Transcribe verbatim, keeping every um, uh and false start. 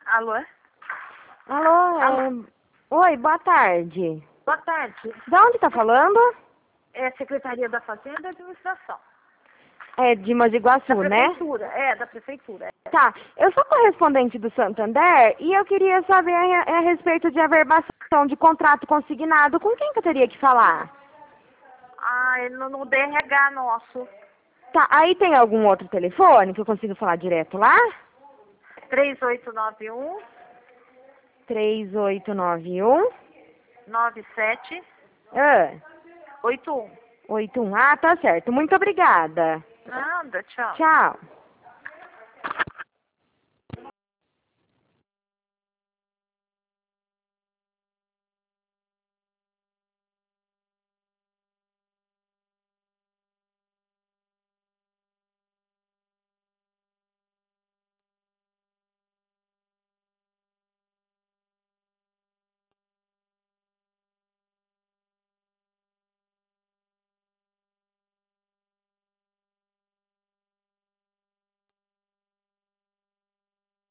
Alô? Alô, Alô? é... Oi, boa tarde. Boa tarde. Da onde tá falando? É Secretaria da Fazenda e Administração. É de Mogi Guaçu, Da né? Prefeitura, é, da Prefeitura. Tá, eu sou correspondente do Santander e eu queria saber a, a respeito de averbação de contrato consignado. Com quem que eu teria que falar? Ah, é no, no D R H nosso. Tá, aí tem algum outro telefone que eu consigo falar direto lá? três oito nove um, três oito nove um nove sete ah, oito um. oito um. Ah, tá certo. Muito obrigada. Nada, tchau. Tchau.